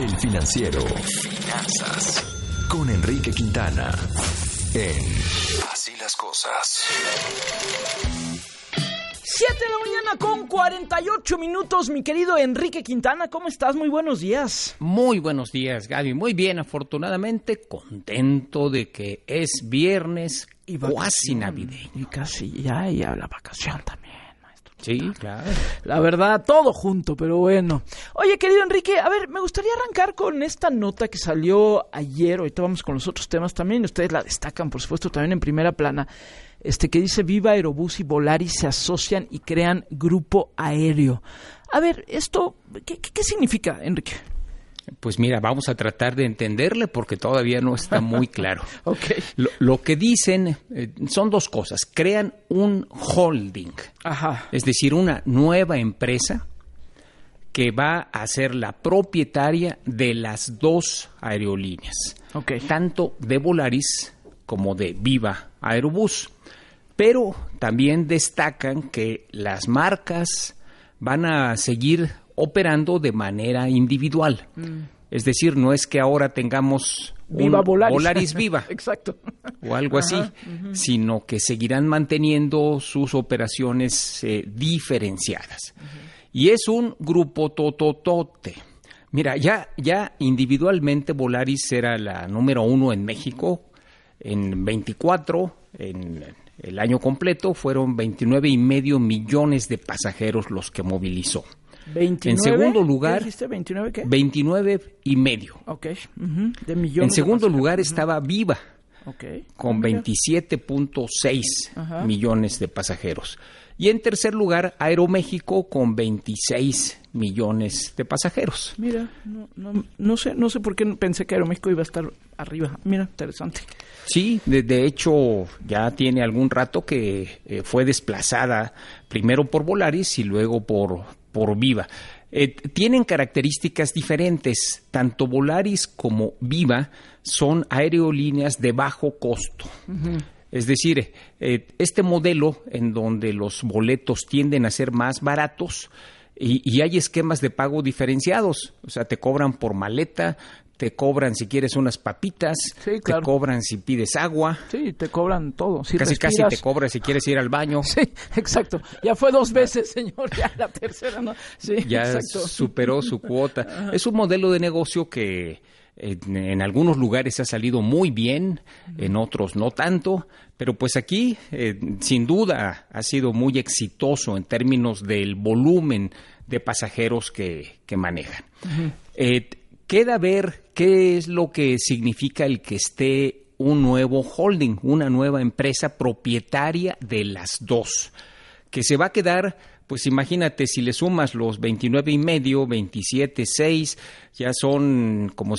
El Financiero. Finanzas. Con Enrique Quintana. En Así las Cosas. 7 de la mañana con 48 minutos, mi querido Enrique Quintana, ¿cómo estás? Muy buenos días. Muy buenos días, Gaby. Muy bien, afortunadamente, contento de que es viernes y cuasi navideño. Y casi ya la vacación también, maestro. Sí, claro. La verdad, todo junto, pero bueno. Oye, querido Enrique, a ver, me gustaría arrancar con esta nota que salió ayer. Ahorita vamos con los otros temas también. Ustedes la destacan, por supuesto, también en primera plana. Que dice Viva Aerobús y Volaris se asocian y crean grupo aéreo. A ver, esto, ¿qué significa, Enrique? Pues mira, vamos a tratar de entenderle porque todavía no está muy claro. Okay. Lo que dicen son dos cosas. Crean un holding, Ajá. Es decir, una nueva empresa que va a ser la propietaria de las dos aerolíneas. Okay. Tanto de Volaris como de Viva Aerobús. Pero también destacan que las marcas van a seguir operando de manera individual. Es decir, no es que ahora tengamos Viva Volaris Viva exacto, o algo así, sino que seguirán manteniendo sus operaciones diferenciadas. Y es un grupo tototote. Mira, ya individualmente Volaris era la número 1 en México. En 24, en el año completo, fueron 29.5 millones de pasajeros los que movilizó. 29, en segundo lugar, ¿qué dijiste? ¿29 qué? 29.5. Ok, de millones. En segundo de lugar estaba Viva, con 27.6 millones de pasajeros. Y en tercer lugar, Aeroméxico con 26 millones de pasajeros. Mira, no sé por qué pensé que Aeroméxico iba a estar arriba. Mira, interesante. Sí, de hecho ya tiene algún rato que fue desplazada primero por Volaris y luego por Viva. Tienen características diferentes. Tanto Volaris como Viva son aerolíneas de bajo costo. Es decir, este modelo en donde los boletos tienden a ser más baratos y hay esquemas de pago diferenciados. O sea, te cobran por maleta, te cobran si quieres unas papitas, sí, claro. Te cobran si pides agua. Sí, te cobran todo. Si casi respiras, te cobran si quieres ir al baño. Sí, exacto. Ya fue 2 veces, señor, ya la tercera, ¿no? Sí, ya exacto. Superó su cuota. Es un modelo de negocio que en algunos lugares ha salido muy bien, en otros no tanto, pero pues aquí sin duda ha sido muy exitoso en términos del volumen de pasajeros que manejan. Queda ver qué es lo que significa el que esté un nuevo holding, una nueva empresa propietaria de las dos, que se va a quedar, pues imagínate, si le sumas los 29.5, 27.6, ya son como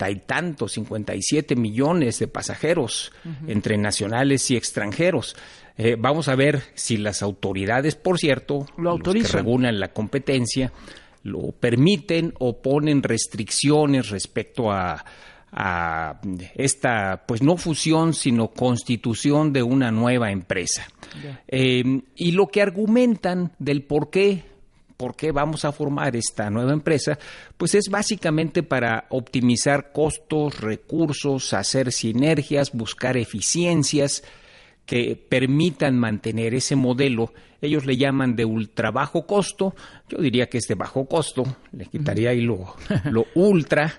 57 millones de pasajeros, entre nacionales y extranjeros. Vamos a ver si las autoridades, por cierto, los que regulan la competencia, lo permiten o ponen restricciones respecto a esta, pues no fusión, sino constitución de una nueva empresa. Y lo que argumentan del por qué vamos a formar esta nueva empresa, pues es básicamente para optimizar costos, recursos, hacer sinergias, buscar eficiencias que permitan mantener ese modelo. Ellos le llaman de ultra bajo costo, yo diría que es de bajo costo, le quitaría ahí lo ultra,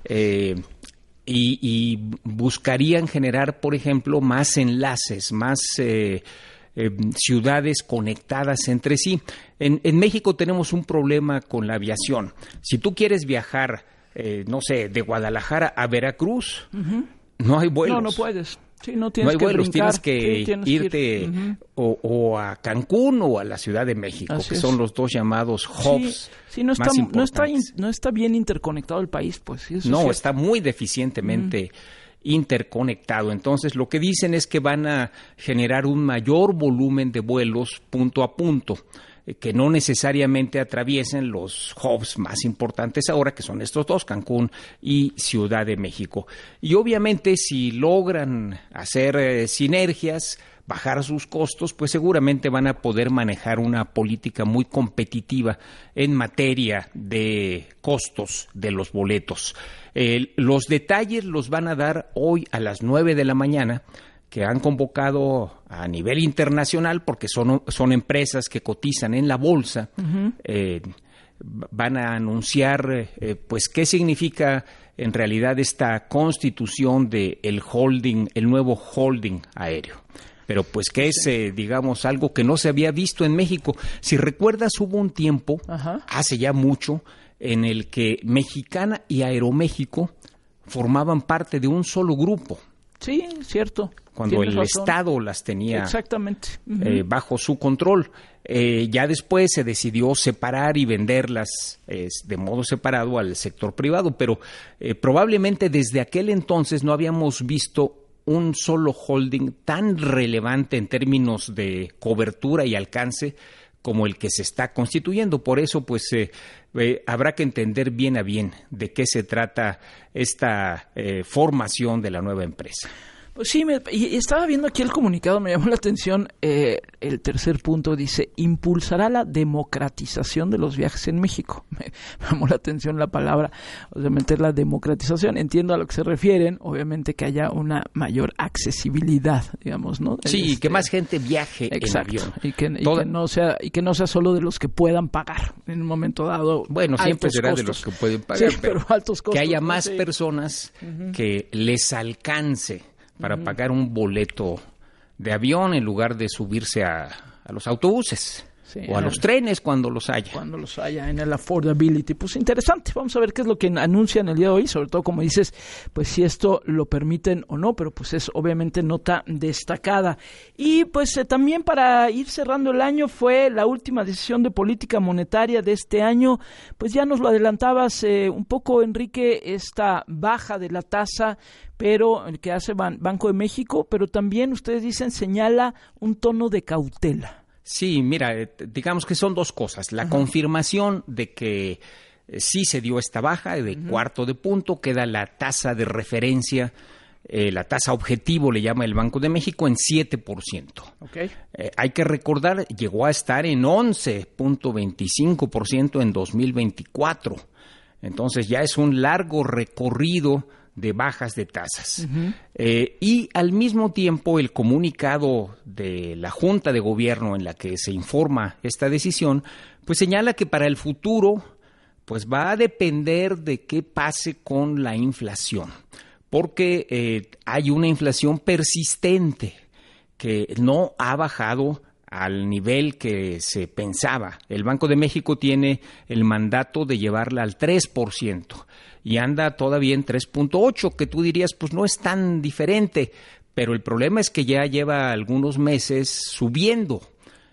y buscarían generar, por ejemplo, más enlaces, más ciudades conectadas entre sí. En México tenemos un problema con la aviación. Si tú quieres viajar, no sé, de Guadalajara a Veracruz, no hay vuelos. No puedes. Sí, no hay vuelos, brincar. tienes que irte o a Cancún o a la Ciudad de México, así que es. son los dos llamados hubs no más importantes. No está bien interconectado el país, pues. Sí, no, está muy deficientemente interconectado. Entonces, lo que dicen es que van a generar un mayor volumen de vuelos punto a punto, que no necesariamente atraviesen los hubs más importantes ahora, que son estos dos, Cancún y Ciudad de México. Y obviamente, si logran hacer sinergias, bajar sus costos, pues seguramente van a poder manejar una política muy competitiva en materia de costos de los boletos. Los detalles los van a dar hoy a las 9 de la mañana, que han convocado a nivel internacional, porque son empresas que cotizan en la bolsa. Van a anunciar pues qué significa en realidad esta constitución de el nuevo holding aéreo. Pero pues que es, digamos, algo que no se había visto en México. Si recuerdas, hubo un tiempo, hace ya mucho, en el que Mexicana y Aeroméxico formaban parte de un solo grupo. Sí, cierto. Cuando el Estado las tenía exactamente bajo su control. Ya después se decidió separar y venderlas de modo separado al sector privado, pero probablemente desde aquel entonces no habíamos visto un solo holding tan relevante en términos de cobertura y alcance como el que se está constituyendo. Por eso, pues, habrá que entender bien a bien de qué se trata esta formación de la nueva empresa. Pues sí, y estaba viendo aquí el comunicado, me llamó la atención, el tercer punto dice, impulsará la democratización de los viajes en México. Me llamó la atención la palabra, o sea, meter la democratización, entiendo a lo que se refieren, obviamente que haya una mayor accesibilidad, digamos, ¿no? Sí, que más gente viaje en avión. Y que no sea solo de los que puedan pagar en un momento dado. Bueno, siempre será costos. De los que pueden pagar, sí, pero altos costos. Que haya más personas que les alcance para pagar un boleto de avión en lugar de subirse a los autobuses o a los trenes cuando los haya. Cuando los haya, en el affordability. Pues interesante, vamos a ver qué es lo que anuncian el día de hoy, sobre todo como dices, pues si esto lo permiten o no, pero pues es obviamente nota destacada. Y pues también para ir cerrando el año fue la última decisión de política monetaria de este año, pues ya nos lo adelantabas un poco, Enrique, esta baja de la tasa, pero el que hace Banco de México, pero también ustedes dicen señala un tono de cautela. Sí, mira, digamos que son dos cosas. La confirmación de que sí se dio esta baja de cuarto de punto, queda la tasa de referencia, la tasa objetivo le llama el Banco de México, en 7%. Okay. Hay que recordar, llegó a estar en 11.25% en 2024. Entonces ya es un largo recorrido de bajas de tasas. Y al mismo tiempo el comunicado de la Junta de Gobierno en la que se informa esta decisión, pues señala que para el futuro pues va a depender de qué pase con la inflación, porque hay una inflación persistente que no ha bajado al nivel que se pensaba. El Banco de México tiene el mandato de llevarla al 3%. Y anda todavía en 3.8, que tú dirías, pues no es tan diferente, pero el problema es que ya lleva algunos meses subiendo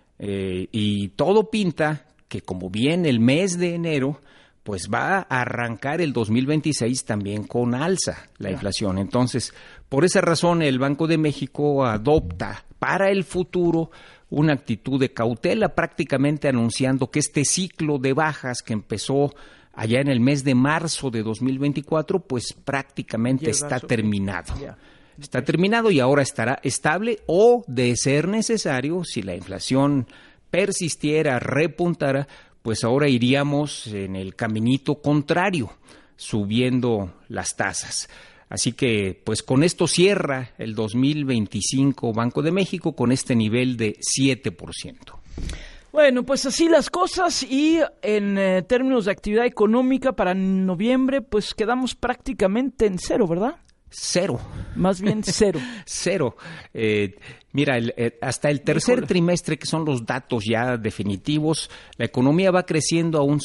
y todo pinta que como viene el mes de enero, pues va a arrancar el 2026 también con alza la inflación. Entonces, por esa razón el Banco de México adopta para el futuro una actitud de cautela, prácticamente anunciando que este ciclo de bajas que empezó allá en el mes de marzo de 2024, pues prácticamente está terminado. Está terminado y ahora estará estable o, de ser necesario, si la inflación persistiera, repuntara, pues ahora iríamos en el caminito contrario, subiendo las tasas. Así que, pues con esto cierra el 2025 Banco de México con este nivel de 7%. Bueno, pues así las cosas y en términos de actividad económica para noviembre, pues quedamos prácticamente en cero, ¿verdad? Cero. Más bien cero. Cero. Mira, hasta el tercer trimestre, que son los datos ya definitivos, la economía va creciendo a un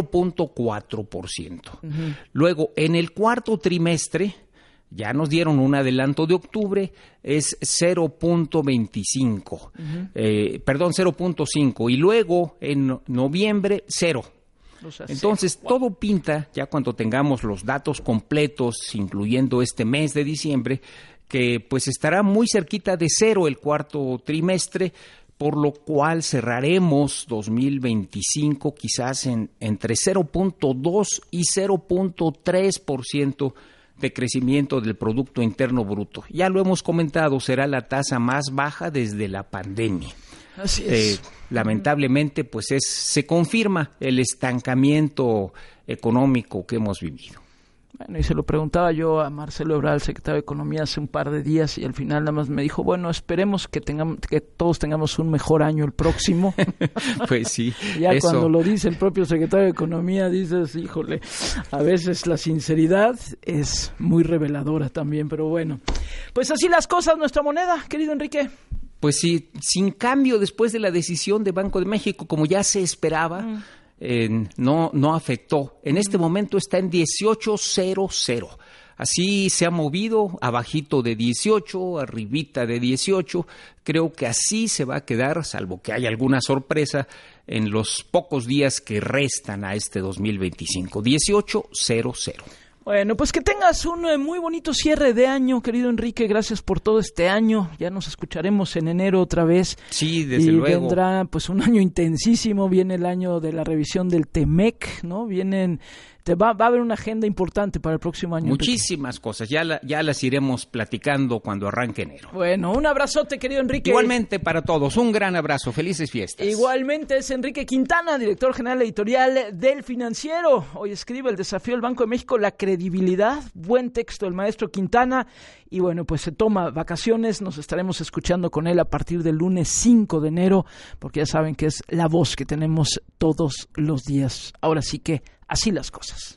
0.4%. Luego, en el cuarto trimestre, ya nos dieron un adelanto de octubre, es 0.25, 0.5, y luego en noviembre, 0. O sea, entonces, todo pinta, ya cuando tengamos los datos completos, incluyendo este mes de diciembre, que pues estará muy cerquita de 0 el cuarto trimestre, por lo cual cerraremos 2025 quizás entre 0.2 y 0.3% de crecimiento del Producto Interno Bruto. Ya lo hemos comentado, será la tasa más baja desde la pandemia. Así es. Lamentablemente, pues se confirma el estancamiento económico que hemos vivido. Bueno, y se lo preguntaba yo a Marcelo Ebrard, secretario de Economía, hace un par de días, y al final nada más me dijo, bueno, esperemos que todos tengamos un mejor año el próximo. Pues sí. Ya eso. Cuando lo dice el propio secretario de Economía, dices, híjole, a veces la sinceridad es muy reveladora también, pero bueno. Pues así las cosas, nuestra moneda, querido Enrique. Pues sí, sin cambio después de la decisión de Banco de México, como ya se esperaba, no afectó. En este momento está en 18.00. Así se ha movido, abajito de 18, arribita de 18. Creo que así se va a quedar, salvo que haya alguna sorpresa en los pocos días que restan a este 2025. 18.00. Bueno, pues que tengas un muy bonito cierre de año, querido Enrique. Gracias por todo este año. Ya nos escucharemos en enero otra vez. Sí, desde luego. Y vendrá pues un año intensísimo. Viene el año de la revisión del TEMEC, ¿no? Va a haber una agenda importante para el próximo año. Muchísimas cosas. Ya las iremos platicando cuando arranque enero. Bueno, un abrazote, querido Enrique. Igualmente para todos. Un gran abrazo. Felices fiestas. Igualmente es Enrique Quintana, director general editorial del Financiero. Hoy escribe El desafío del Banco de México, la credibilidad. Buen texto del maestro Quintana. Y bueno, pues se toma vacaciones. Nos estaremos escuchando con él a partir del lunes 5 de enero, porque ya saben que es la voz que tenemos todos los días. Ahora sí que así las cosas.